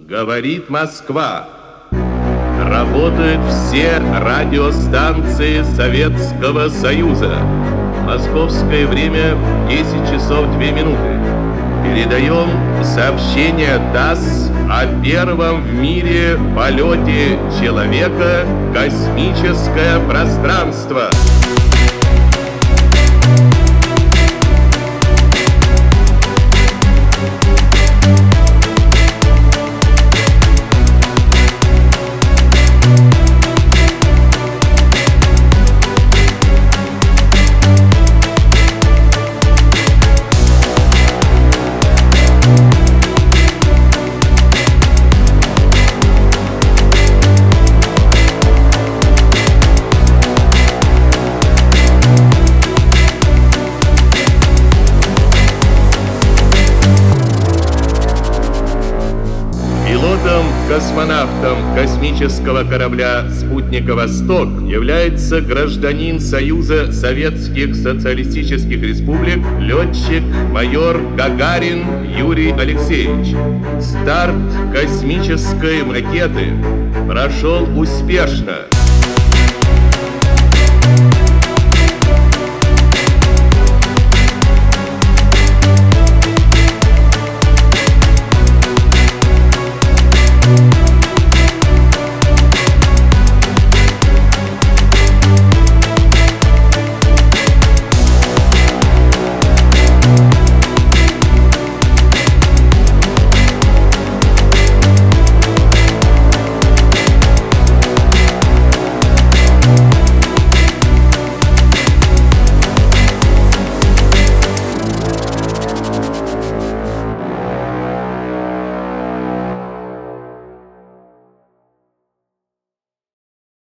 Говорит Москва. Работают все радиостанции Советского Союза. Московское время 10 часов 2 минуты. Передаем сообщение ТАСС о первом в мире полете человека в космическое пространство. Космонавтом космического корабля «Спутника Восток» является гражданин Союза Советских Социалистических Республик, летчик-майор Гагарин Юрий Алексеевич. Старт космической ракеты прошел успешно.